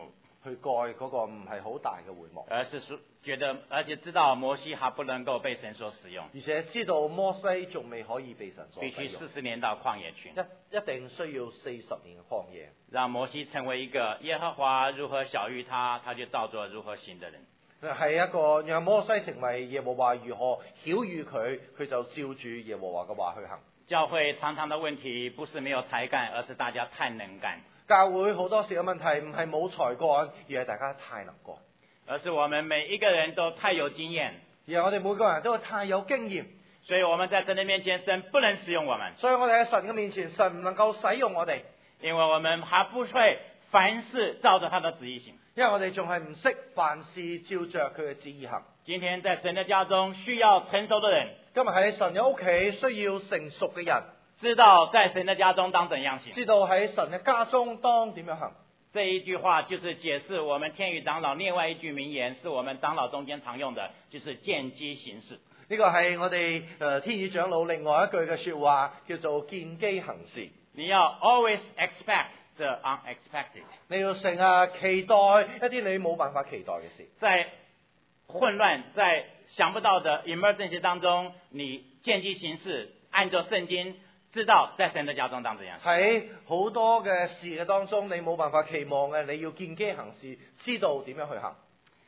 去蓋嗰個唔係好大嘅會幕， 而是說覺得，而且知道摩西還不能夠被神所使用， 而且知道摩西仲未可以被神所必須使用， 四十年到曠野去， 一一定需要四十年嘅曠野， 讓摩西成為一個耶和華如何曉諭他，他就照着如何行的人。 係一個讓摩西成為耶和華如何曉諭佢，佢就照住耶和華嘅話去行。 教會常常的問題不是沒有才幹，而是大家太能幹。 教會好多時嘅問題唔係冇才幹，而係大家太能幹， 而是我們每一個人都太有經驗， 而係我哋每個人都太有經驗， 所以我們在神的面前，神不能使用我們， 所以我哋喺神嘅面前，神唔能夠使用我哋， 因為我們還不會凡事照着他的旨意行。 因為我哋仲係唔識凡事照着佢嘅旨意行。 今天在神的家中需要成熟的人， 今日喺神嘅屋企需要成熟嘅人， 知道在神的家中當怎樣行。 知道喺神嘅家中當點樣行。 這一句話就是解釋我們天宇長老另外一句名言，是我們長老中間常用的，就是見機行事。 呢個係我哋誒天宇長老另外一句嘅說話，叫做見機行事。 你要 always expect the unexpected。 你要成日期待一啲你冇辦法期待嘅事。 在混亂、在想不到的 emergency 當中，你見機行事，按照聖經，知道在神的家中當怎樣。 喺好多嘅事嘅當中，你冇辦法期望嘅，你要見機行事，知道點樣去行。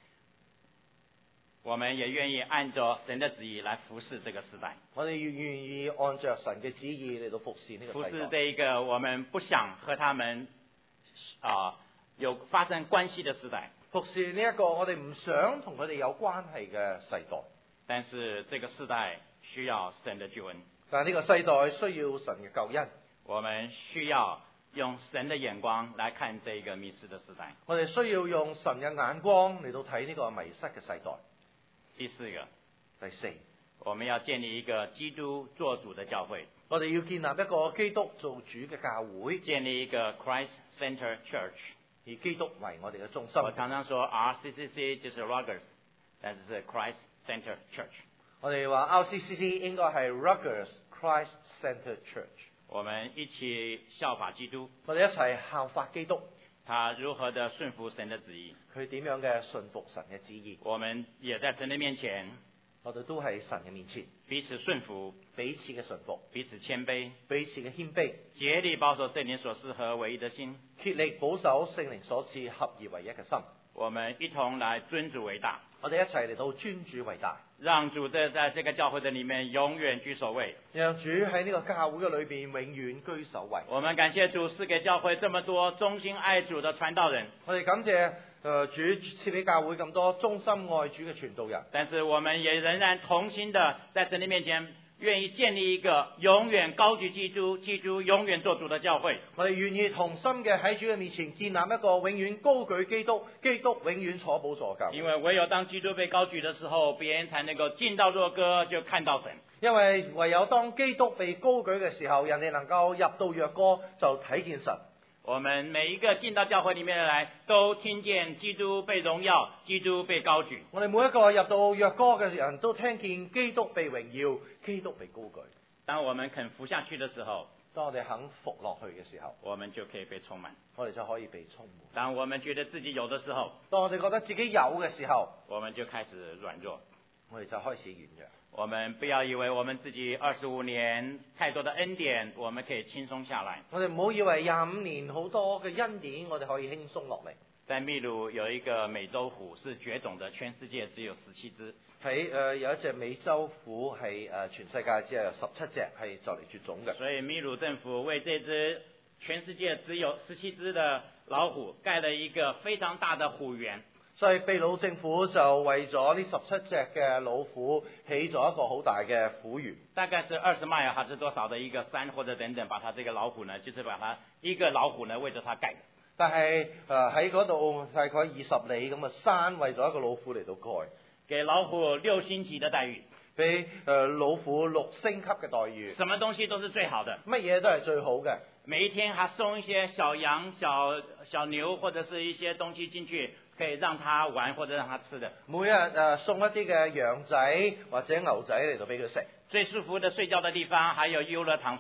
我們也願意按照神的旨意來服侍這個時代。 我哋願願意按着神嘅旨意嚟到服侍呢個服世代。 侍這一個我們不想和他們啊、呃、有發生關係的時代。 服侍呢一個我哋唔想同佢哋有關係嘅世代。 但是這個世代需要神的救恩。 但係呢個世代需要神嘅救恩。 我們需要用神的眼光來看這個迷失的時代。 我哋需要用神嘅眼光嚟到睇呢個迷失嘅世代。 第四個， 第四， 我們要建立一個基督做主的教會。 我哋要建立一個基督做主嘅教會， 建立一個 Christ Center Church， 以基督為我哋嘅中心。 我常常說 R C C C 就是 Rogers， 但是是 Christ Center Church。 我哋話 R C C C 應該係 Rogers Christ Center Church。 我們一起效法基督， 我哋一齊效法基督。 他如何的順服神的旨意， 佢點樣嘅順服神嘅旨意， 我們也在神的面前， 我哋都喺神嘅面前， 彼此順服， 彼此嘅順服， 彼此謙卑， 彼此嘅謙卑， 竭力保守聖靈所賜合唯一的心， 竭力保守聖靈所賜合而為一嘅心。 我們一同來尊主為大， 我哋一齊嚟到尊主為大， 讓主在在這個教會的裏面永遠居首位， 讓主喺呢個教會嘅裏邊永遠居首位。 我們感謝主賜給教會這麼多忠心愛主的傳道人， 我哋感謝誒、呃、主賜俾教會咁多忠心愛主嘅傳道人。 但是我們也仍然同心的在神的面前，願意建立一個永遠高舉基督、基督永遠做主的教會。 我哋願意同心嘅喺主嘅面前建立一個永遠高舉基督、基督永遠坐寶座教會。 因為唯有當基督被高舉的時候，別人才能夠進到若歌，就看到神。 因為唯有當基督被高舉嘅時候，人哋能夠入到若歌就睇見神。 我們每一個進到教會裏面的來，都聽見基督被榮耀，基督被高舉。 我哋每一個入到若歌嘅人都聽見基督被榮耀，基督被高舉。 當我們肯服下去的時候， 當我哋肯服落去嘅時候， 我們就可以被充滿。 我哋就可以被充滿。 當我們覺得自己有的時候， 當我哋覺得自己有嘅時候， 我們就開始軟弱， 我哋就開始軟弱。 我們不要以為我們自己二十五年太多的恩典，我們可以輕鬆下來。 我哋唔好以為廿五年好多嘅恩典，我哋可以輕鬆落嚟。 在秘魯有一個美洲虎是絕種的，全世界只有十七隻。 喺誒、呃、有一隻美洲虎係誒、呃、全世界只有十七隻係就嚟絕種嘅。 所以秘魯政府為這隻全世界只有十七隻的老虎蓋了一個非常大的虎園。 所以秘魯政府就為咗呢十七隻嘅老虎起咗一個好大嘅虎園， 大概是二十邁還是多少的一個山或者等等，把它這個老虎呢，就是把它一個老虎呢為着它蓋的。 但係誒喺嗰度大概二十里咁嘅山，為咗一個老虎嚟到蓋， 給老虎六星級的待遇， 俾誒、呃、老虎六星級嘅待遇， 什麼東西都是最好的， 乜嘢都係最好嘅。 每一天還送一些小羊、小小牛或者是一些東西進去，可以讓它玩或者讓它吃的。 每日誒、呃、送一啲嘅羊仔或者牛仔嚟到俾佢食。 最舒服的睡覺的地方還有遊樂場所。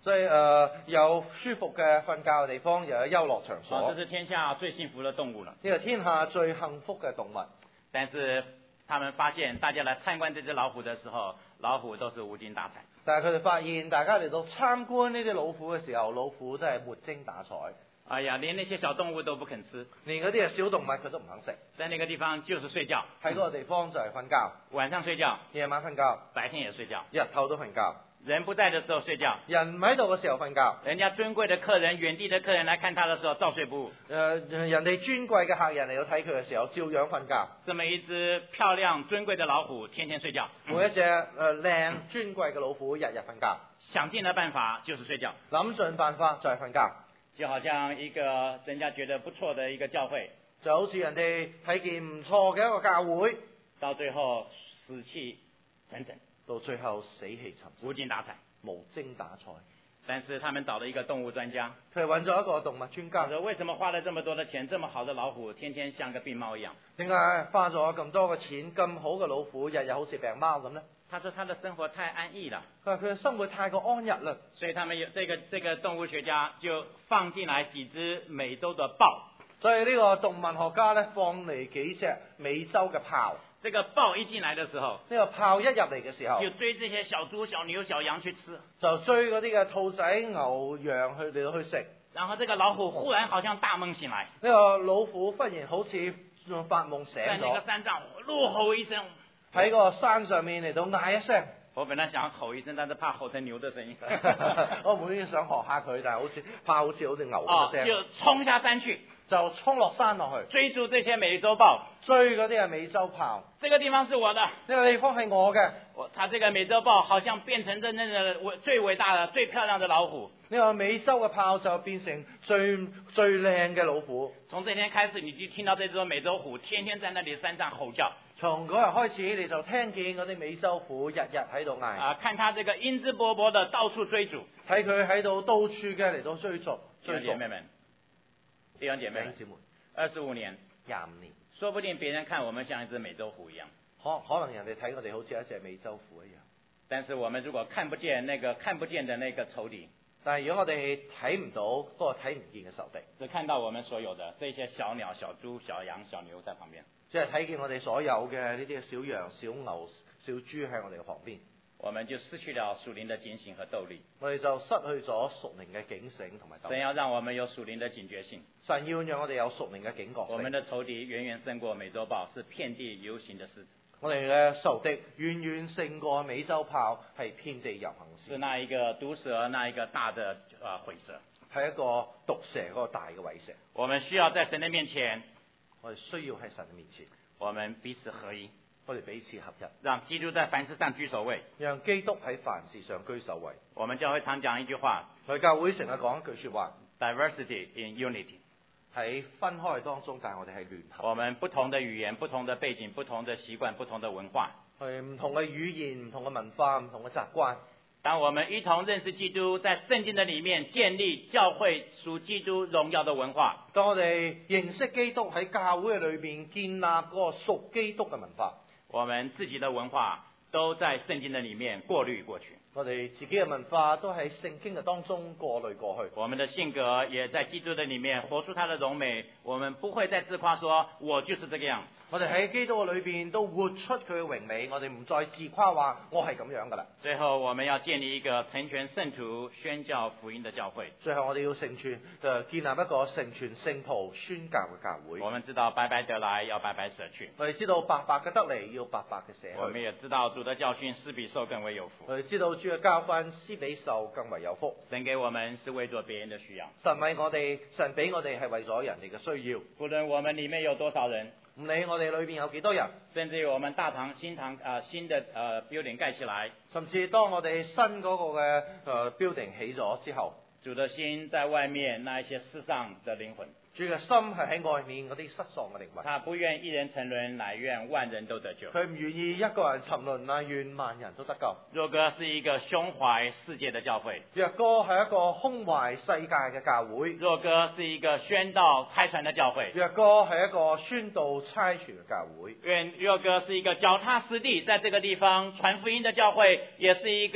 所以誒、呃、有舒服嘅瞓覺嘅地方，又有休樂場啊， 所。 这是天下最幸福的動物了。 呢個天下最幸福嘅動物。 但是他們發現，大家來參觀這隻老虎的時候，老虎都是無精打采。 但係佢哋發現，大家嚟到參觀呢啲老虎嘅時候，老虎都係沒精打采。 哎呀，連那些小動物都不肯吃， 連嗰啲嘅小動物佢都唔肯食。 在那個地方就是睡覺， 喺嗰個地方就係瞓覺， 晚上睡覺， 夜晚瞓覺， 白天也睡覺， 日頭都瞓覺。 人不在的時候睡覺， 人唔喺度嘅時候瞓覺。 人家尊貴的客人、遠地的客人來看他的時候，照睡不誤。 誒、呃，人哋尊貴嘅客人嚟到睇佢嘅時候，照樣瞓覺。 這麼一隻漂亮尊貴的老虎，天天睡覺。 每一隻誒靚尊貴嘅老虎，日日瞓覺， 想盡了辦法就是睡覺， 諗盡辦法就係瞓覺。 就好像一個人家覺得不錯的一個教會， 就好似人哋睇見唔錯嘅一個教會， 到最後死氣沉沉， 到最後死氣沉沉， 無精打采。 無精打采。 但是他們找了一個動物專家， 佢哋揾咗一個動物專家他，說為什麼花了這麼多的錢，這麼好的老虎，天天像個病貓一樣？ 點解花咗咁多嘅錢，咁好嘅老虎，日日好似病貓咁呢？ 他說他的生活太安逸了， 佢話佢嘅生活太過安逸啦， 所以他們有這個這個動物學家就放進來幾隻美洲的豹， 所以呢個動物學家咧放嚟幾隻美洲嘅豹。 這個豹一進來的時候， 呢個豹一入嚟嘅時候， 就追這些小豬、小牛、小羊去吃， 就追嗰啲嘅兔仔、牛、羊去嚟到去食。 然後這個老虎忽然好像大夢醒來， 呢個老虎忽然好似發夢醒在那個咗， 山上怒吼一聲。 喺個山上面嚟到嗌一聲。 我本來想吼一聲，但是怕吼成牛的聲音。 我本來想學下佢，但係好似怕好似好似牛哦嘅，聲， 就衝下山去， 就衝落山落去追逐這些美洲豹。 追嗰啲係美洲豹。 這個地方是我的， 呢個地方係我嘅。 我他這個美洲豹好像變成真正的偉最偉大的、最漂亮的老虎。 呢個美洲嘅豹就變成最最靚嘅老虎。 從這天開始，你就聽到這隻美洲虎天天在那裡山上吼叫。 從嗰日開始，你就聽見嗰啲美洲虎日日喺度嗌。 啊，看他這個英姿勃勃的到處追逐。 睇佢喺度到處嘅嚟到追逐。 弟兄姐妹們，弟兄姐妹們，二十五年、 廿五年， 說不定別人看我們像一隻美洲虎一樣。 可可能人哋睇我哋好似一隻美洲虎一樣。 但是我們如果看不見那個看不見的那個仇敵， 但係如果我哋睇唔到嗰個睇唔見嘅仇敵， 只看到我們所有的這些小鳥、小豬、小羊、小牛在旁邊， 即係睇見我哋所有嘅呢啲小羊、小牛、小豬喺我哋嘅旁邊， 我們就失去了屬靈的警醒和鬥力。 我哋就失去咗屬靈嘅警醒同埋鬥力。 神要讓我們有屬靈的警覺性。 神要讓我哋有屬靈嘅警覺性。 我們的仇敵遠遠勝過美洲豹，是遍地遊行的獅子。 我哋嘅仇敵遠遠勝過美洲豹，係遍地遊行嘅獅子。 是那一個毒蛇，那一個大的呃虺蛇。 係一個毒蛇嗰個大嘅虺蛇。 我們需要在神的面前， 我哋需要喺神嘅面前， 我們彼此合一， 我哋彼此合一， 讓基督在凡事上居首位， 讓基督喺凡事上居首位。 我們教會常講一句話， 我哋教會成日講一句說話 ：diversity in unity。 喺分開當中，但係我哋係聯合。 我們不同的語言、不同的背景、不同的習慣、不同的文化， 係唔同嘅語言、唔同嘅文化、唔同嘅習慣。 當我們一同認識基督，在聖經的裡面建立教會屬基督榮耀的文化。 當我哋認識基督喺教會裏邊建立嗰個屬基督嘅文化， 我們自己的文化都在聖經的裡面過濾過去。 我哋自己嘅文化都喺聖經嘅當中過濾過去。 我們的性格也在基督的裡面活出它的榮美。我們不會再自誇說我就是這個樣子。 我哋喺基督嘅裏邊都活出佢嘅榮美。我哋唔再自誇話我係咁樣噶啦。 最後我們要建立一個成全聖徒、宣教福音的教會。 最後我哋要成全誒建立一個成全聖徒宣教嘅教會。 我們知道白白得來要白白捨去。 我哋知道白白嘅得嚟要白白嘅捨去。 我們也知道主的教訓施比受更為有福。 我哋知道主嘅教訓施比受更為有福。 神給我們是為咗別人的需要。 神為我哋，神俾我哋係為咗人哋嘅需要。 無論我們裡面有多少人， 唔理我哋裏邊有幾多人， 甚至於我們大堂新堂啊、呃、新的呃 building 蓋起來， 甚至當我哋新嗰個嘅誒 building 起咗之後， 主的心在外面那一些世上的靈魂。 主嘅心係喺外面嗰啲失喪嘅靈魂。 他不願一人沉淪，乃願萬人都得救。 佢唔願意一個人沉淪，乃願萬人都得救。 若哥是一個胸懷世界的教會。 若哥係一個胸懷世界嘅教會。 若哥是一個宣道差傳的教會。 若哥係一個宣道差傳嘅教會。 願若哥是一個腳踏實地，在這個地方傳福音的教會，也是一個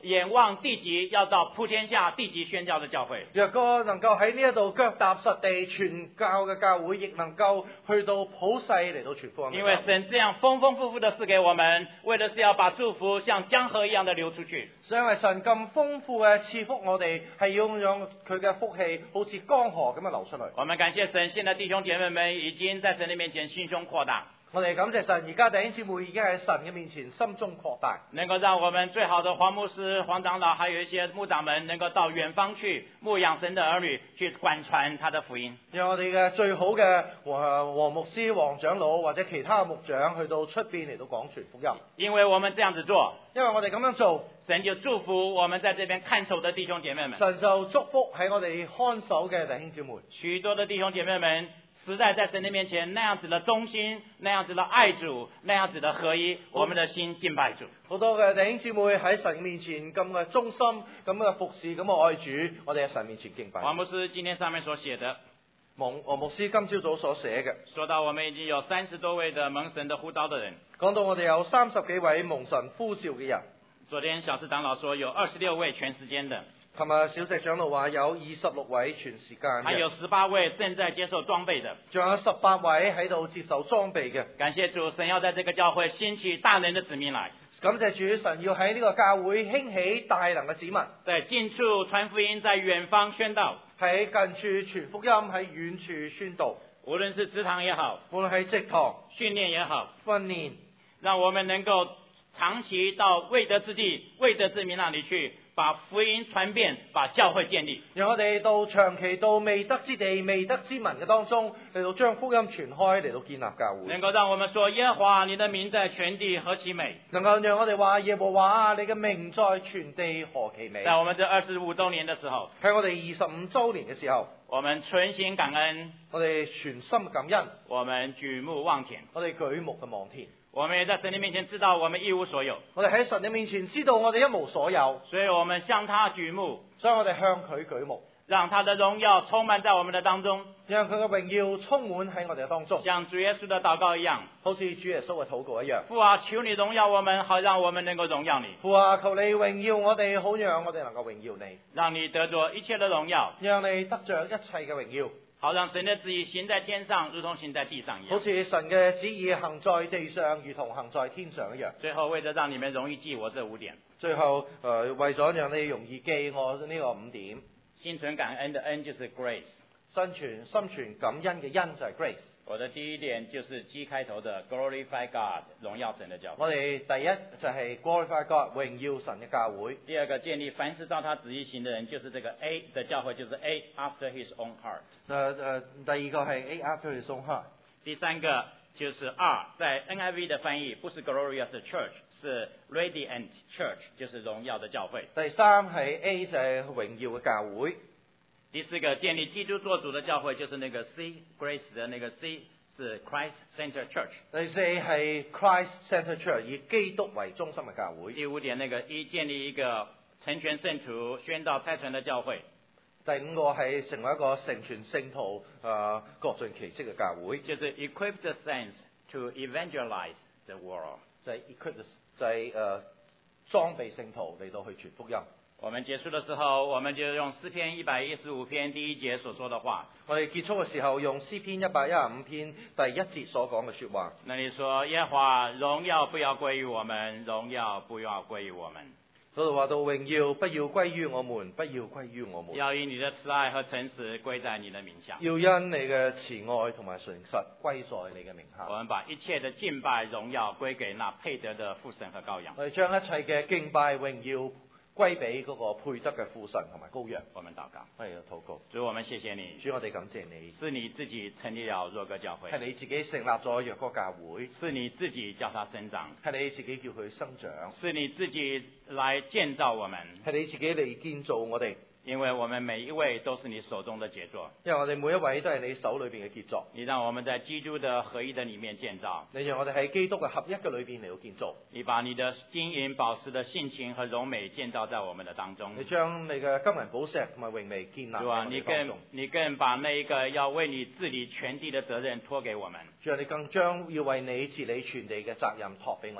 眼望地極，要到普天下地極宣教的教會。 若果能夠喺呢一度腳踏實地傳教嘅教會，亦能夠去到普世嚟到傳福音。 因為神這樣豐豐富富的賜給我們，為的是要把祝福像江河一樣的流出去。 因為神咁豐富嘅賜福我哋，係要讓佢嘅福氣好似江河咁樣流出嚟。 我們感謝神，現在弟兄姐妹們已經在神的面前心胸擴大。 我哋感謝神，而家弟兄姊妹已經喺神嘅面前心中擴大， 能夠讓我們最好的黃牧師、黃長老，還有一些牧長們，能夠到遠方去牧養神的兒女，去廣傳他的福音。 讓我哋嘅最好嘅黃黃牧師、黃長老或者其他牧長去到出邊嚟到廣傳福音。 因為我們這樣子做， 因為我哋咁樣做， 神就祝福我們在這邊看守的弟兄姐妹們。 神就祝福喺我哋看守嘅弟兄姊妹。 許多的弟兄姐妹們實在在神的面前那樣子的忠心，那樣子的愛主，那樣子的合一，我們的心敬拜主。 好多嘅弟兄姊妹喺神面前咁嘅忠心，咁嘅服侍，咁嘅愛主，我哋喺神面前敬拜。 黃牧師今天上面所寫的， 黃黃牧師今朝早所寫嘅， 說到我們已經有三十多位的蒙神的呼召的人， 講到我哋有三十幾位蒙神呼召嘅人。 昨天小志長老說有二十六位全時間的， 琴日小石長老話有二十六位全時間嘅， 還有十八位正在接受裝備的， 仲有十八位喺度接受裝備嘅。 感謝主，神要在這個教會興起大能的子民來， 感謝主，神要喺呢個教會興起大能嘅子民， 在近處傳福音，在遠方宣道， 喺近處傳福音，喺遠處宣道。 無論是職堂也好， 無論係職堂訓練也好， 訓練， 讓我們能夠長期到未得之地、未得之民那裡去，把福音傳遍，把教會建立。 讓我哋到長期到未得之地、未得之民嘅當中，嚟到將福音傳開，嚟到建立教會。 能夠讓我們說耶和華你的名在全地何其美。 能夠讓我哋話耶和華你嘅名在全地何其美。 在我們這二十五週年的時候， 喺我哋二十五週年嘅時候， 我們存心感恩， 我哋全心感恩， 我們舉目望田， 我哋舉目嘅望天。 我們也在神的面前知道我們一無所有， 我哋喺神嘅面前知道我哋一無所有， 所以我們向他舉目， 所以我哋向佢舉目， 讓他的榮耀充滿在我們的當中， 讓佢嘅榮耀充滿喺我哋嘅當中， 像主耶穌的禱告一樣， 好似主耶穌嘅禱告一樣。 父啊，求你榮耀我們，好讓我們能夠榮耀你。 父啊，求你榮耀我哋，好讓我哋能夠榮耀你， 讓你得着一切的榮耀， 讓你得着一切嘅榮耀。 好讓神的旨意行在天上，如同行在地上一樣。 好似神嘅旨意行在地上，如同行在天上一樣。 最後為咗讓你們容易記我這五點， 最後誒、呃、為咗讓你容易記我呢個五點， 心存感恩的恩就是 grace。 心存心存感恩嘅恩就係 grace。 我的第一點就是 G 開頭的 glorify God， 榮耀神的教會。 我哋第一就係 glorify God， 榮耀神嘅教會。 第二個建立凡事照他旨意行的人，就是這個 A 的教會，就是 A after his own heart。 誒誒，第二個係 A after his own heart。 第三個就是 R， 在 N I V 的翻譯不是 glorious church， 是 radiant church， 就是榮耀的教會。 第三係 A 就係榮耀嘅教會。 第四個建立基督做主的教會，就是那個 C Grace 的那個 C 是 Christ Center Church。 第四係 Christ Center Church， 以基督為中心嘅教會。 第五點那個一建立一個成全聖徒、宣道差傳的教會。 第五個係成為一個成全聖徒、誒各盡其職嘅教會。 就是 equip the saints to evangelize the world。 就係 equip 就係誒裝備聖徒嚟到去傳福音。 我們結束的時候，我們就用詩篇一百一十五篇第一節所說的話。 我哋結束嘅時候，用詩篇一百一十五篇第一節所講嘅說話。 那裡說耶和華榮耀不要歸於我們，榮耀不要歸於我們。 嗰度話到榮耀不要歸於我們，不要歸於我們。 要以你的慈愛和誠實歸在你的名下。 要因你嘅慈愛同埋誠實歸在你嘅名下。 我們把一切的敬拜榮耀歸給那配得的父神和羔羊。 我哋將一切嘅敬拜榮耀歸俾嗰個配得嘅父神同埋羔羊。 我們禱告， 我哋禱告。 主，我們謝謝你。 主，我哋感謝你。 是你自己成立了若歌教會。 係你自己成立咗若歌教會。 是你自己叫它生長。 係你自己叫佢生長。 是你自己來建造我們。 係你自己嚟建造我哋。 因為我們每一位都是你手中的傑作。 因為我哋每一位都係你手裏邊嘅傑作。 你讓我們在基督的合一的裡面建造。 你讓我哋喺基督嘅合一嘅裏邊嚟到建造。 你把你的金銀寶石的性情和榮美建造在我們的當中。 你將你嘅金銀寶石同埋榮美建立喺我哋當中。 你更你更把那一個要為你治理全地的責任託給我們。 主啊，你更將要為你治理全地嘅責任託俾我哋。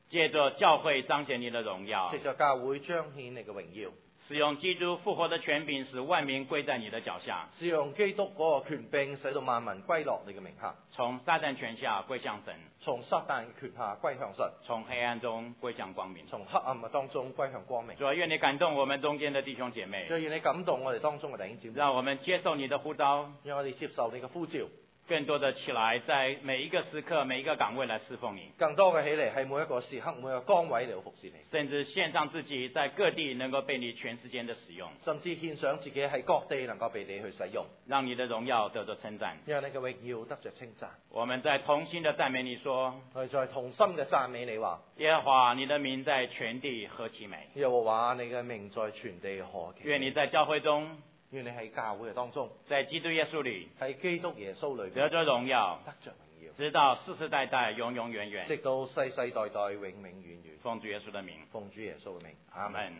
借着教會彰顯你的榮耀藉，着教會彰顯你嘅榮耀， 使用基督復活的權柄，使萬民歸在你的腳下， 使用基督嗰個權柄，使到萬民歸落你嘅名下， 從撒旦權下歸向神， 從撒旦權下歸向神， 從黑暗中歸向光明。 從黑暗嘅當中歸向光明。 主啊，願你感動我們中間的弟兄姐妹， 最願你感動我哋當中嘅弟兄姊妹， 讓我們接受你的呼召， 讓我哋接受你嘅呼召， 更多的起來，在每一個時刻、每一個崗位來侍奉你， 更多嘅起嚟係每一個時刻、每一個崗位嚟到服侍你， 甚至獻上自己，在各地能夠被你全時間的使用， 甚至獻上自己喺各地能夠被你去使用， 讓你的榮耀得到稱讚。 讓你嘅榮耀得着稱讚。 我們在同心的讚美你說， 我哋再同心嘅讚美你話， 耶和華你的名在全地何其美！ 耶和華你嘅名在全地何其美。 願你在教會中， 願你喺教會嘅當中， 在基督耶穌裏喺基督耶穌裏得着榮耀， 得着榮耀， 直到世世代代、永永遠遠。 直到世世代代、永永遠遠。 奉主耶穌的名， 奉主耶穌嘅名， 阿門。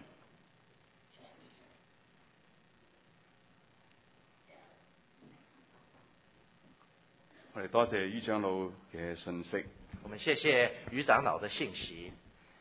我哋多謝于長老嘅信息。 我們謝謝於長老的信息。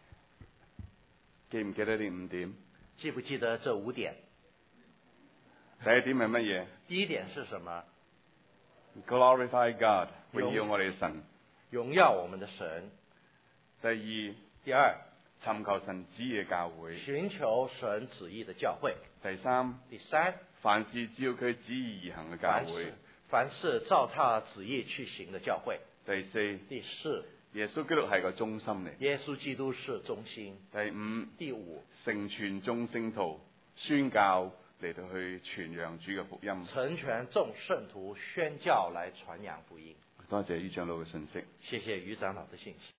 記唔記得呢五點？ 記不記得這五點？ 第一點係乜嘢？ 第一點是什麼？ Glorify God， 榮榮耀我哋神。 榮耀我們的神。 第二， 第二， 尋求神旨意嘅教會。 尋求神旨意的教會。 第三， 第三， 凡事照佢旨意而行嘅教會凡事。凡事照他旨意去行的教會。 第四， 第四， 耶穌基督係個中心嚟。 耶穌基督是中心。 第五， 第五， 成全眾聖徒，宣教嚟到去傳揚主嘅福音。 成全眾聖徒，宣教來傳揚福音。 多謝於長老嘅信息。 謝謝於長老的信息。